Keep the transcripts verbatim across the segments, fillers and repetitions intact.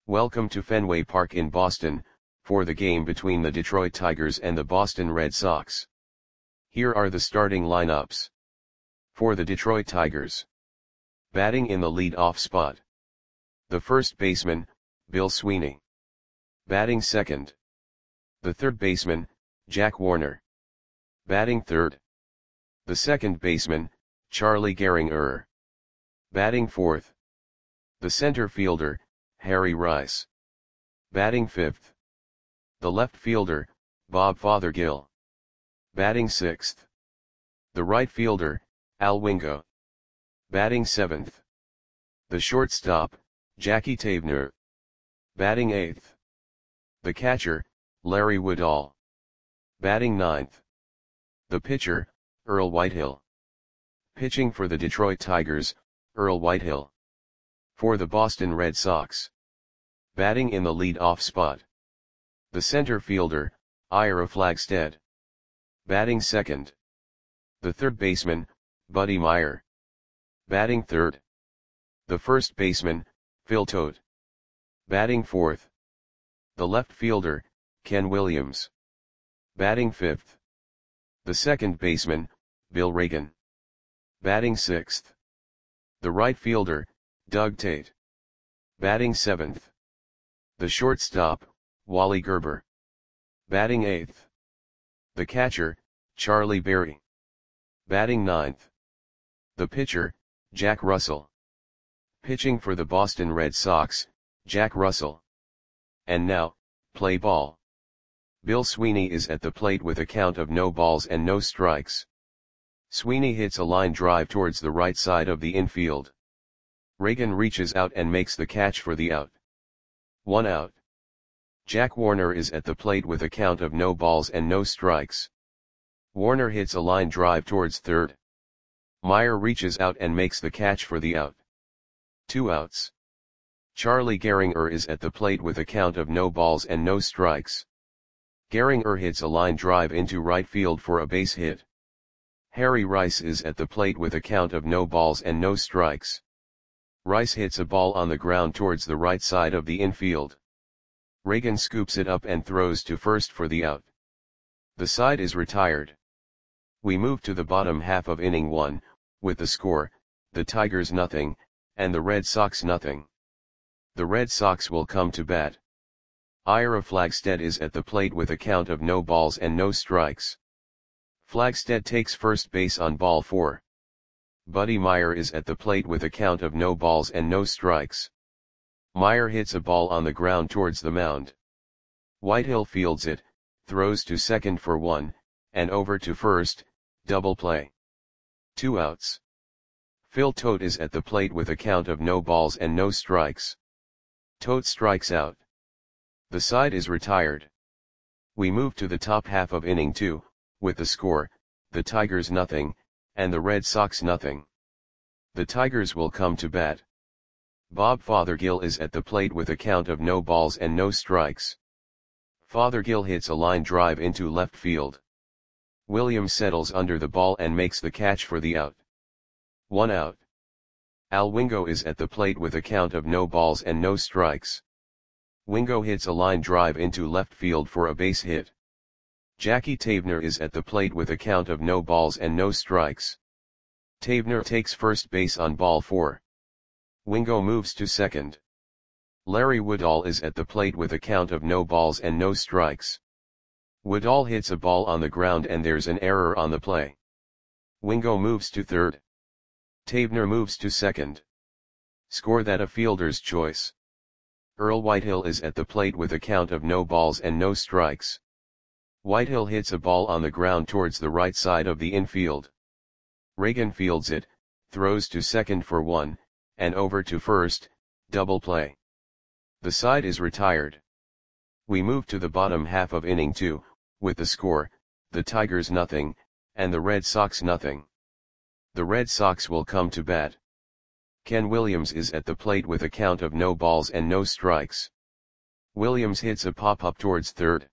Welcome to Fenway Park in Boston, for the game between the Detroit Tigers and the Boston Red Sox. Here are the starting lineups. For the Detroit Tigers. Batting in the lead-off spot. The first baseman, Bill Sweeney. Batting second. The third baseman, Jack Warner. Batting third. The second baseman, Charlie Gehringer. Batting fourth. The center fielder, Harry Rice. Batting fifth. The left fielder, Bob Fothergill. Batting sixth. The right fielder, Al Wingo. Batting seventh. The shortstop, Jackie Taebner. Batting eighth. The catcher, Larry Woodall. Batting ninth. The pitcher, Earl Whitehill. Pitching for the Detroit Tigers, Earl Whitehill. For the Boston Red Sox. Batting in the lead-off spot. The center fielder, Ira Flagstead. Batting second. The third baseman, Buddy Meyer. Batting third. The first baseman, Phil Tote. Batting fourth. The left fielder, Ken Williams. Batting fifth. The second baseman, Bill Reagan. Batting sixth. The right fielder, Doug Tate. Batting seventh. The shortstop, Wally Gerber. Batting eighth. The catcher, Charlie Berry. Batting ninth. The pitcher, Jack Russell. Pitching for the Boston Red Sox, Jack Russell. And now, play ball. Bill Sweeney is at the plate with a count of no balls and no strikes. Sweeney hits a line drive towards the right side of the infield. Reagan reaches out and makes the catch for the out. One out. Jack Warner is at the plate with a count of no balls and no strikes. Warner hits a line drive towards third. Meyer reaches out and makes the catch for the out. Two outs. Charlie Gehringer is at the plate with a count of no balls and no strikes. Gehringer hits a line drive into right field for a base hit. Harry Rice is at the plate with a count of no balls and no strikes. Rice hits a ball on the ground towards the right side of the infield. Reagan scoops it up and throws to first for the out. The side is retired. We move to the bottom half of inning one, with the score, the Tigers nothing, and the Red Sox nothing. The Red Sox will come to bat. Ira Flagstead is at the plate with a count of no balls and no strikes. Flagstead takes first base on ball four. Buddy Meyer is at the plate with a count of no balls and no strikes. Meyer hits a ball on the ground towards the mound. Whitehill fields it, throws to second for one, and over to first, double play. Two outs. Phil Tote is at the plate with a count of no balls and no strikes. Tote strikes out. The side is retired. We move to the top half of inning two, with the score, the Tigers nothing, and the Red Sox nothing. The Tigers will come to bat. Bob Fothergill is at the plate with a count of no balls and no strikes. Fothergill hits a line drive into left field. Williams settles under the ball and makes the catch for the out. One out. Al Wingo is at the plate with a count of no balls and no strikes. Wingo hits a line drive into left field for a base hit. Jackie Taebner is at the plate with a count of no balls and no strikes. Taebner takes first base on ball four. Wingo moves to second. Larry Woodall is at the plate with a count of no balls and no strikes. Woodall hits a ball on the ground and there's an error on the play. Wingo moves to third. Taebner moves to second. Score that a fielder's choice. Earl Whitehill is at the plate with a count of no balls and no strikes. Whitehill hits a ball on the ground towards the right side of the infield. Reagan fields it, throws to second for one, and over to first, double play. The side is retired. We move to the bottom half of inning two, with the score, the Tigers nothing, and the Red Sox nothing. The Red Sox will come to bat. Ken Williams is at the plate with a count of no balls and no strikes. Williams hits a pop-up towards third.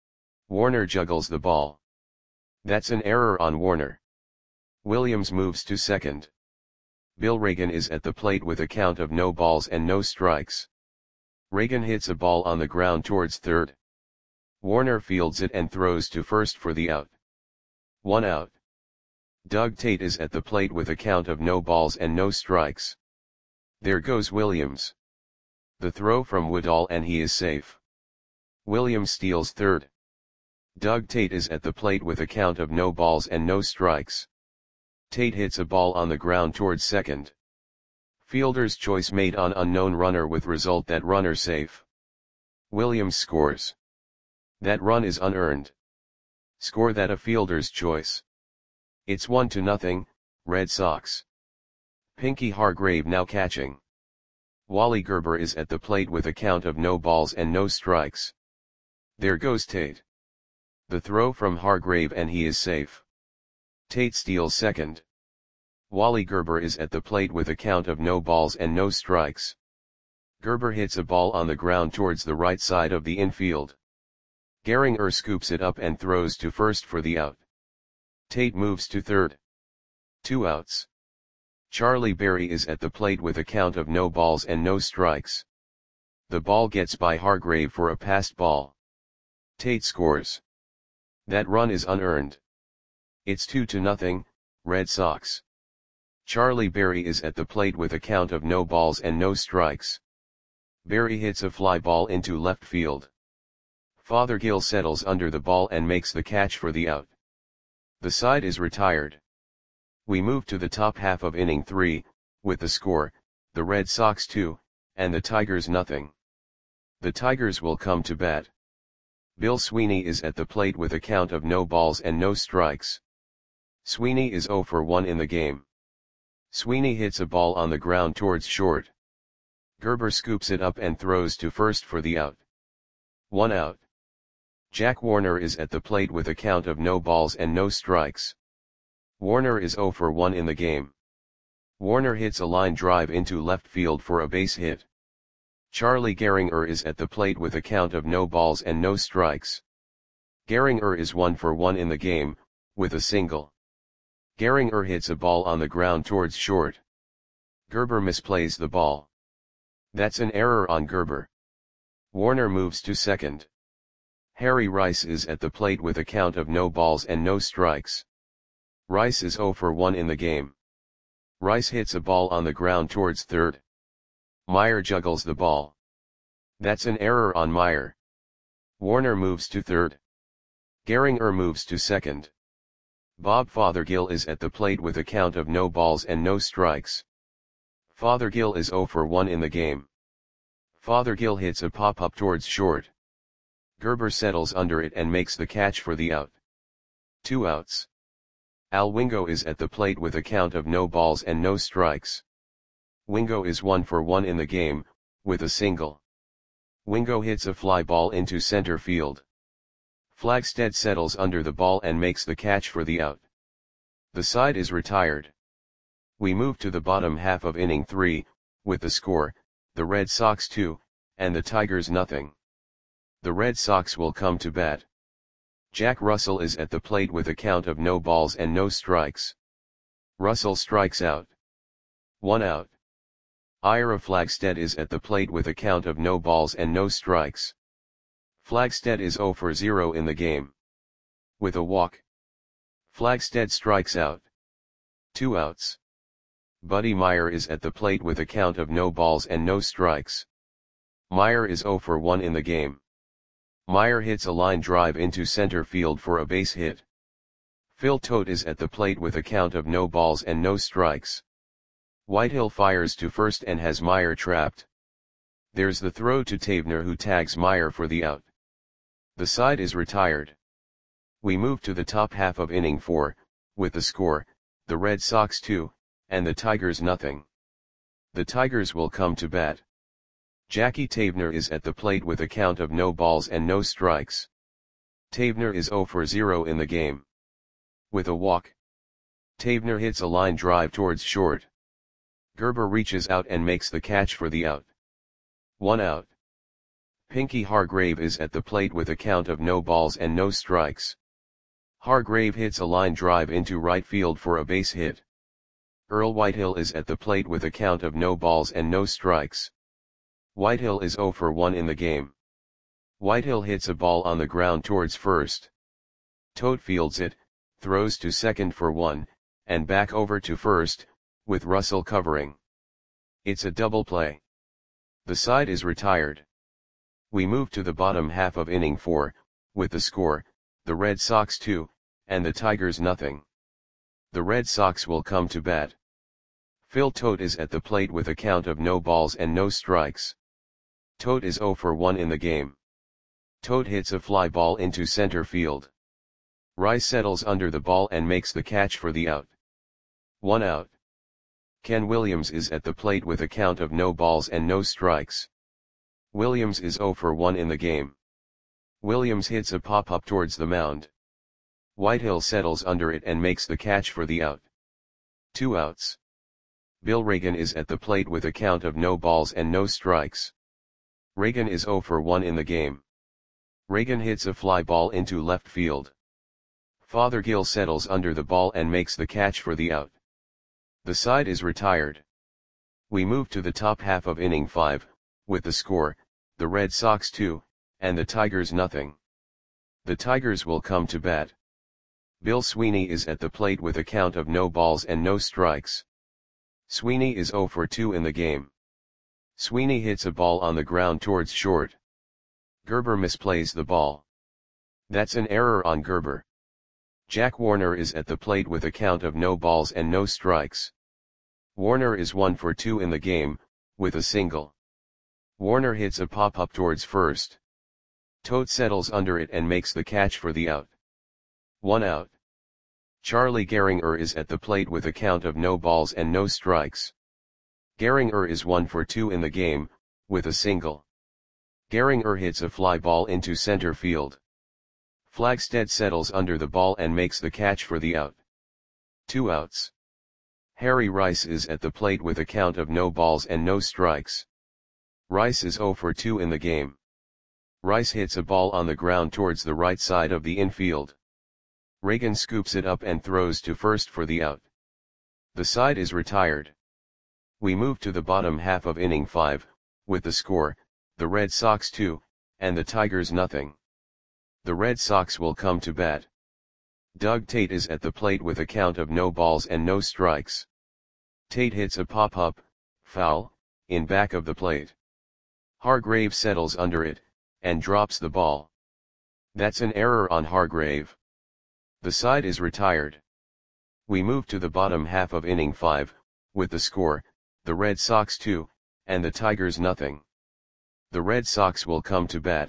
Warner juggles the ball. That's an error on Warner. Williams moves to second. Bill Reagan is at the plate with a count of no balls and no strikes. Reagan hits a ball on the ground towards third. Warner fields it and throws to first for the out. One out. Doug Tate is at the plate with a count of no balls and no strikes. There goes Williams. The throw from Woodall and he is safe. Williams steals third. Doug Tate is at the plate with a count of no balls and no strikes. Tate hits a ball on the ground towards second. Fielder's choice made on unknown runner with result that runner safe. Williams scores. That run is unearned. Score that a fielder's choice. It's one to nothing, Red Sox. Pinky Hargrave now catching. Wally Gerber is at the plate with a count of no balls and no strikes. There goes Tate. The throw from Hargrave and he is safe. Tate steals second. Wally Gerber is at the plate with a count of no balls and no strikes. Gerber hits a ball on the ground towards the right side of the infield. Gehringer scoops it up and throws to first for the out. Tate moves to third. Two outs. Charlie Berry is at the plate with a count of no balls and no strikes. The ball gets by Hargrave for a passed ball. Tate scores. That run is unearned. It's two to nothing, Red Sox. Charlie Berry is at the plate with a count of no balls and no strikes. Berry hits a fly ball into left field. Fothergill settles under the ball and makes the catch for the out. The side is retired. We move to the top half of inning three, with the score, the Red Sox two, and the Tigers nothing. The Tigers will come to bat. Bill Sweeney is at the plate with a count of no balls and no strikes. Sweeney is oh for one in the game. Sweeney hits a ball on the ground towards short. Gerber scoops it up and throws to first for the out. One out. Jack Warner is at the plate with a count of no balls and no strikes. Warner is oh for one in the game. Warner hits a line drive into left field for a base hit. Charlie Gehringer is at the plate with a count of no balls and no strikes. Gehringer is one for one in the game, with a single. Gehringer hits a ball on the ground towards short. Gerber misplays the ball. That's an error on Gerber. Warner moves to second. Harry Rice is at the plate with a count of no balls and no strikes. Rice is oh for one in the game. Rice hits a ball on the ground towards third. Meyer juggles the ball. That's an error on Meyer. Warner moves to third. Gehringer moves to second. Bob Fothergill is at the plate with a count of no balls and no strikes. Fothergill is oh for one in the game. Fothergill hits a pop-up towards short. Gerber settles under it and makes the catch for the out. Two outs. Al Wingo is at the plate with a count of no balls and no strikes. Wingo is one for one in the game, with a single. Wingo hits a fly ball into center field. Flagstead settles under the ball and makes the catch for the out. The side is retired. We move to the bottom half of inning three, with the score, the Red Sox two, and the Tigers nothing. The Red Sox will come to bat. Jack Russell is at the plate with a count of no balls and no strikes. Russell strikes out. One out. Ira Flagstead is at the plate with a count of no balls and no strikes. Flagstead is oh for zero in the game. With a walk. Flagstead strikes out. Two outs. Buddy Meyer is at the plate with a count of no balls and no strikes. Meyer is oh for one in the game. Meyer hits a line drive into center field for a base hit. Phil Tote is at the plate with a count of no balls and no strikes. Whitehill fires to first and has Meyer trapped. There's the throw to Tavener who tags Meyer for the out. The side is retired. We move to the top half of inning four, with the score, the Red Sox two, and the Tigers nothing. The Tigers will come to bat. Jackie Tavener is at the plate with a count of no balls and no strikes. Tavener is oh for zero in the game. With a walk. Tavener hits a line drive towards short. Gerber reaches out and makes the catch for the out. One out. Pinky Hargrave is at the plate with a count of no balls and no strikes. Hargrave hits a line drive into right field for a base hit. Earl Whitehill is at the plate with a count of no balls and no strikes. Whitehill is zero for one in the game. Whitehill hits a ball on the ground towards first. Toad fields it, throws to second for one, and back over to first, with Russell covering. It's a double play. The side is retired. We move to the bottom half of inning four, with the score, the Red Sox two, and the Tigers nothing. The Red Sox will come to bat. Phil Tote is at the plate with a count of no balls and no strikes. Tote is zero for one in the game. Tote hits a fly ball into center field. Rice settles under the ball and makes the catch for the out. One out. Ken Williams is at the plate with a count of no balls and no strikes. Williams is zero for one in the game. Williams hits a pop-up towards the mound. Whitehill settles under it and makes the catch for the out. Two outs. Bill Reagan is at the plate with a count of no balls and no strikes. Reagan is zero for one in the game. Reagan hits a fly ball into left field. Fothergill settles under the ball and makes the catch for the out. The side is retired. We move to the top half of inning five, with the score, the Red Sox two, and the Tigers nothing. The Tigers will come to bat. Bill Sweeney is at the plate with a count of no balls and no strikes. Sweeney is zero for two in the game. Sweeney hits a ball on the ground towards short. Gerber misplays the ball. That's an error on Gerber. Jack Warner is at the plate with a count of no balls and no strikes. Warner is one for two in the game, with a single. Warner hits a pop-up towards first. Tote settles under it and makes the catch for the out. One out. Charlie Gehringer is at the plate with a count of no balls and no strikes. Gehringer is one for two in the game, with a single. Gehringer hits a fly ball into center field. Flagstead settles under the ball and makes the catch for the out. Two outs. Harry Rice is at the plate with a count of no balls and no strikes. Rice is zero for two in the game. Rice hits a ball on the ground towards the right side of the infield. Reagan scoops it up and throws to first for the out. The side is retired. We move to the bottom half of inning five, with the score, the Red Sox two, and the Tigers nothing. The Red Sox will come to bat. Doug Tate is at the plate with a count of no balls and no strikes. Tate hits a pop-up, foul, in back of the plate. Hargrave settles under it, and drops the ball. That's an error on Hargrave. The side is retired. We move to the bottom half of inning five, with the score, the Red Sox two, and the Tigers nothing. The Red Sox will come to bat.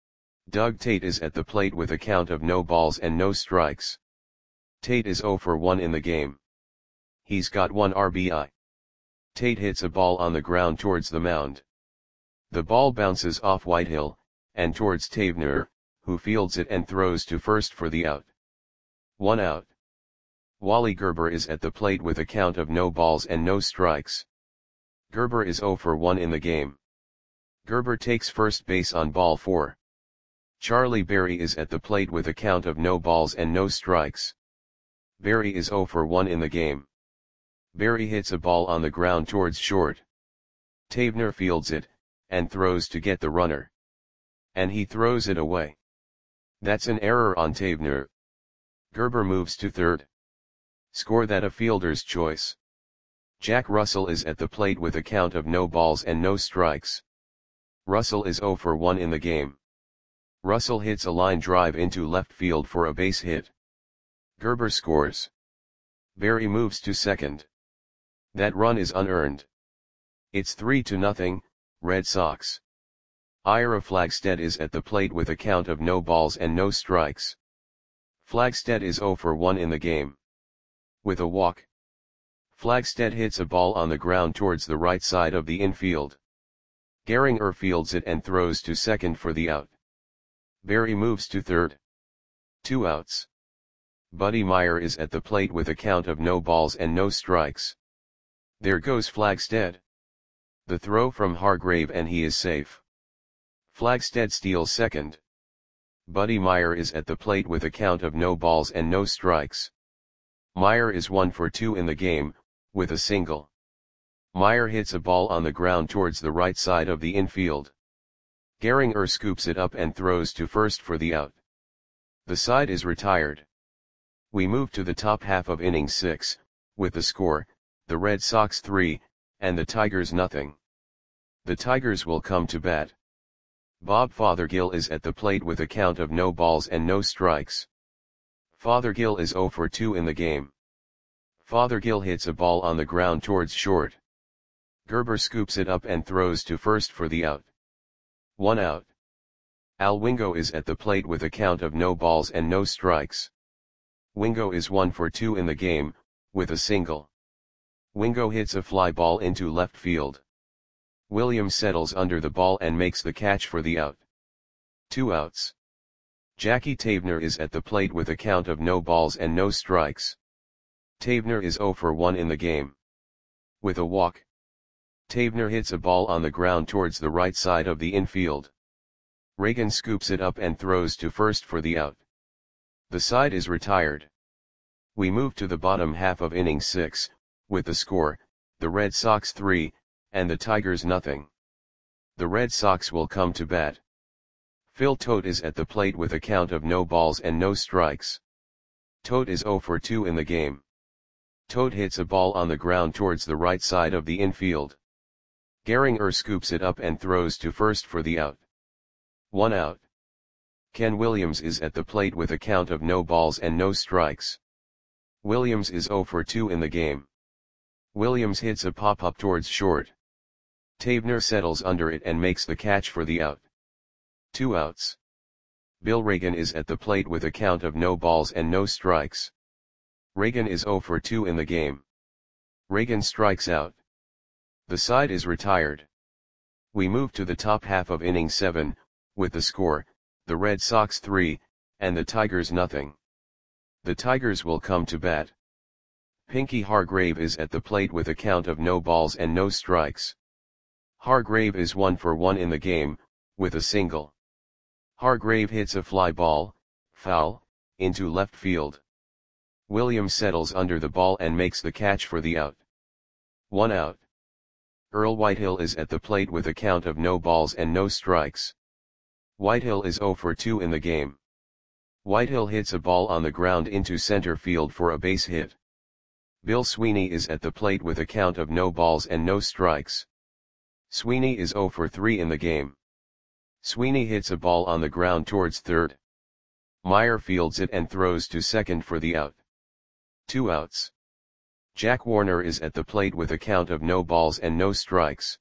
Doug Tate is at the plate with a count of no balls and no strikes. Tate is zero for one in the game. He's got one R B I. Tate hits a ball on the ground towards the mound. The ball bounces off Whitehill, and towards Tavener, who fields it and throws to first for the out. One out. Wally Gerber is at the plate with a count of no balls and no strikes. Gerber is zero for one in the game. Gerber takes first base on ball four. Charlie Berry is at the plate with a count of no balls and no strikes. Berry is zero for one in the game. Berry hits a ball on the ground towards short. Tavener fields it, and throws to get the runner. And he throws it away. That's an error on Tavener. Gerber moves to third. Score that a fielder's choice. Jack Russell is at the plate with a count of no balls and no strikes. Russell is zero for one in the game. Russell hits a line drive into left field for a base hit. Gerber scores. Berry moves to second. That run is unearned. It's three to nothing, Red Sox. Ira Flagstead is at the plate with a count of no balls and no strikes. Flagstead is zero for one in the game. With a walk. Flagstead hits a ball on the ground towards the right side of the infield. Gehringer fields it and throws to second for the out. Berry moves to third. Two outs. Buddy Meyer is at the plate with a count of no balls and no strikes. There goes Flagstead. The throw from Hargrave and he is safe. Flagstead steals second. Buddy Meyer is at the plate with a count of no balls and no strikes. Meyer is one for two in the game, with a single. Meyer hits a ball on the ground towards the right side of the infield. Gehringer scoops it up and throws to first for the out. The side is retired. We move to the top half of inning six, with the score, the Red Sox three, and the Tigers nothing. The Tigers will come to bat. Bob Fothergill is at the plate with a count of no balls and no strikes. Fothergill is oh for two in the game. Fothergill hits a ball on the ground towards short. Gerber scoops it up and throws to first for the out. One out. Al Wingo is at the plate with a count of no balls and no strikes. Wingo is one for two in the game, with a single. Wingo hits a fly ball into left field. Williams settles under the ball and makes the catch for the out. Two outs. Jackie Tavener is at the plate with a count of no balls and no strikes. Tavener is oh for one in the game. With a walk. Tavener hits a ball on the ground towards the right side of the infield. Reagan scoops it up and throws to first for the out. The side is retired. We move to the bottom half of inning six, with the score, the Red Sox three, and the Tigers nothing. The Red Sox will come to bat. Phil Tote is at the plate with a count of no balls and no strikes. Tote is oh for two in the game. Tote hits a ball on the ground towards the right side of the infield. Gehringer scoops it up and throws to first for the out. One out. Ken Williams is at the plate with a count of no balls and no strikes. Williams is oh for two in the game. Williams hits a pop-up towards short. Tavener settles under it and makes the catch for the out. Two outs. Bill Reagan is at the plate with a count of no balls and no strikes. Reagan is oh for two in the game. Reagan strikes out. The side is retired. We move to the top half of inning seven, with the score, the Red Sox three, and the Tigers nothing. The Tigers will come to bat. Pinky Hargrave is at the plate with a count of no balls and no strikes. Hargrave is one for one in the game, with a single. Hargrave hits a fly ball, foul, into left field. Williams settles under the ball and makes the catch for the out. One out. Earl Whitehill is at the plate with a count of no balls and no strikes. Whitehill is oh for two in the game. Whitehill hits a ball on the ground into center field for a base hit. Bill Sweeney is at the plate with a count of no balls and no strikes. Sweeney is oh for three in the game. Sweeney hits a ball on the ground towards third. Meyer fields it and throws to second for the out. Two outs. Jack Warner is at the plate with a count of no balls and no strikes.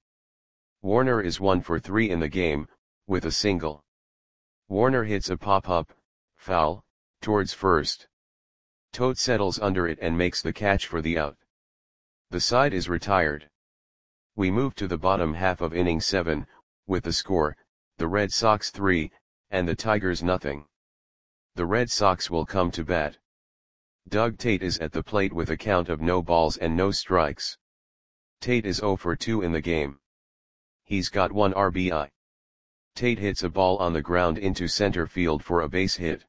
Warner is one for three in the game, with a single. Warner hits a pop-up, foul, towards first. Tote settles under it and makes the catch for the out. The side is retired. We move to the bottom half of inning seven, with the score, the Red Sox three, and the Tigers nothing. The Red Sox will come to bat. Doug Tate is at the plate with a count of no balls and no strikes. Tate is oh for two in the game. He's got one R B I. Tate hits a ball on the ground into center field for a base hit.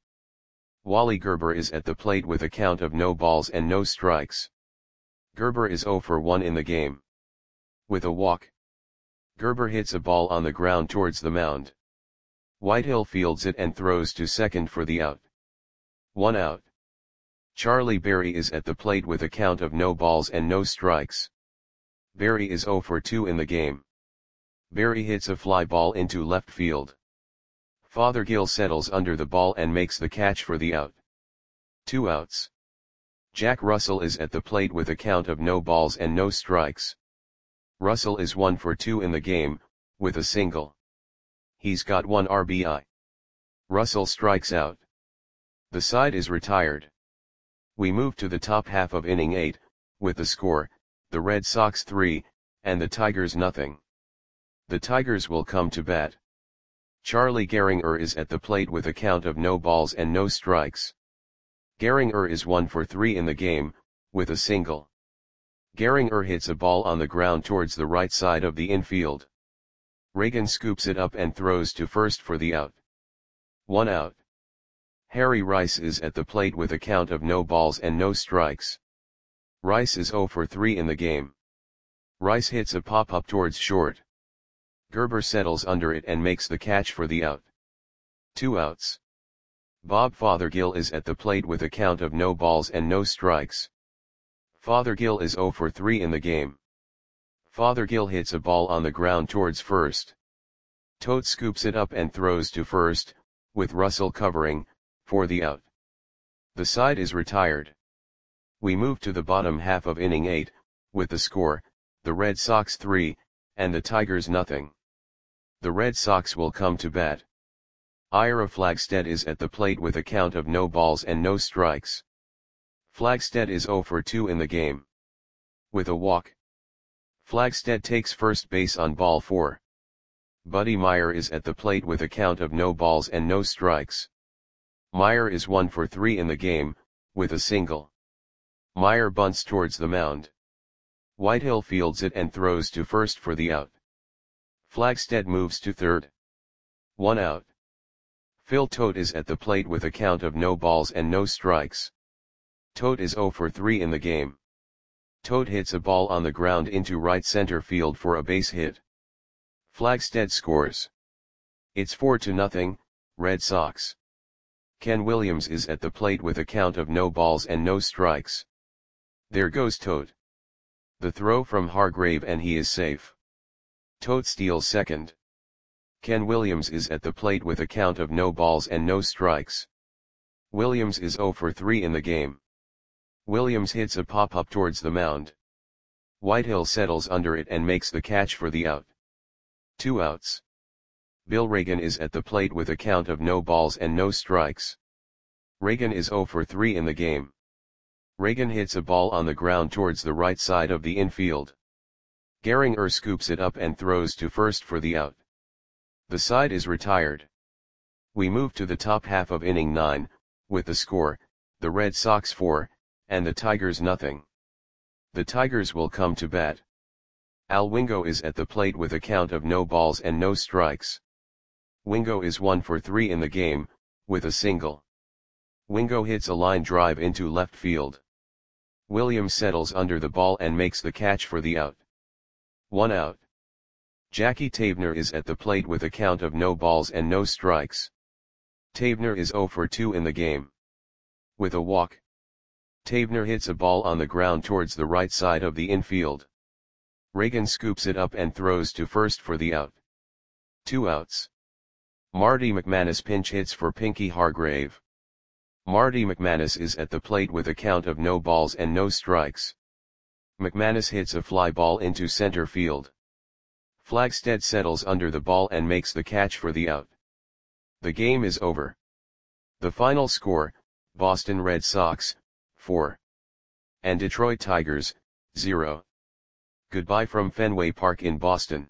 Wally Gerber is at the plate with a count of no balls and no strikes. Gerber is oh for one in the game. With a walk. Gerber hits a ball on the ground towards the mound. Whitehill fields it and throws to second for the out. One out. Charlie Berry is at the plate with a count of no balls and no strikes. Berry is oh for two in the game. Berry hits a fly ball into left field. Fothergill settles under the ball and makes the catch for the out. Two outs. Jack Russell is at the plate with a count of no balls and no strikes. Russell is one for two in the game, with a single. He's got one R B I. Russell strikes out. The side is retired. We move to the top half of inning eight, with the score, the Red Sox three, and the Tigers nothing. The Tigers will come to bat. Charlie Gehringer is at the plate with a count of no balls and no strikes. Gehringer is one for three in the game, with a single. Gehringer hits a ball on the ground towards the right side of the infield. Reagan scoops it up and throws to first for the out. One out. Harry Rice is at the plate with a count of no balls and no strikes. Rice is oh for three in the game. Rice hits a pop-up towards short. Gerber settles under it and makes the catch for the out. Two outs. Bob Fothergill is at the plate with a count of no balls and no strikes. Fothergill is oh for three in the game. Fothergill hits a ball on the ground towards first. Tote scoops it up and throws to first, with Russell covering, for the out. The side is retired. We move to the bottom half of inning eight, with the score, the Red Sox three, and the Tigers nothing. The Red Sox will come to bat. Ira Flagstead is at the plate with a count of no balls and no strikes. Flagstead is oh for two in the game. With a walk. Flagstead takes first base on ball four. Buddy Meyer is at the plate with a count of no balls and no strikes. Meyer is one for three in the game, with a single. Meyer bunts towards the mound. Whitehill fields it and throws to first for the out. Flagstead moves to third. One out. Phil Tote is at the plate with a count of no balls and no strikes. Tote is oh for three in the game. Tote hits a ball on the ground into right center field for a base hit. Flagstead scores. It's four to nothing, Red Sox. Ken Williams is at the plate with a count of no balls and no strikes. There goes Tote. The throw from Hargrave and he is safe. Tote steals second. Ken Williams is at the plate with a count of no balls and no strikes. Williams is oh for three in the game. Williams hits a pop-up towards the mound. Whitehill settles under it and makes the catch for the out. Two outs. Bill Reagan is at the plate with a count of no balls and no strikes. Reagan is oh for three in the game. Reagan hits a ball on the ground towards the right side of the infield. Gehringer scoops it up and throws to first for the out. The side is retired. We move to the top half of inning nine, with the score, the Red Sox four, and the Tigers nothing. The Tigers will come to bat. Al Wingo is at the plate with a count of no balls and no strikes. Wingo is one for three in the game, with a single. Wingo hits a line drive into left field. Williams settles under the ball and makes the catch for the out. One out. Jackie Tavener is at the plate with a count of no balls and no strikes. Tavener is oh for two in the game. With a walk. Tavener hits a ball on the ground towards the right side of the infield. Reagan scoops it up and throws to first for the out. Two outs. Marty McManus pinch hits for Pinky Hargrave. Marty McManus is at the plate with a count of no balls and no strikes. McManus hits a fly ball into center field. Flagstead settles under the ball and makes the catch for the out. The game is over. The final score, Boston Red Sox, four. And Detroit Tigers, zero. Goodbye from Fenway Park in Boston.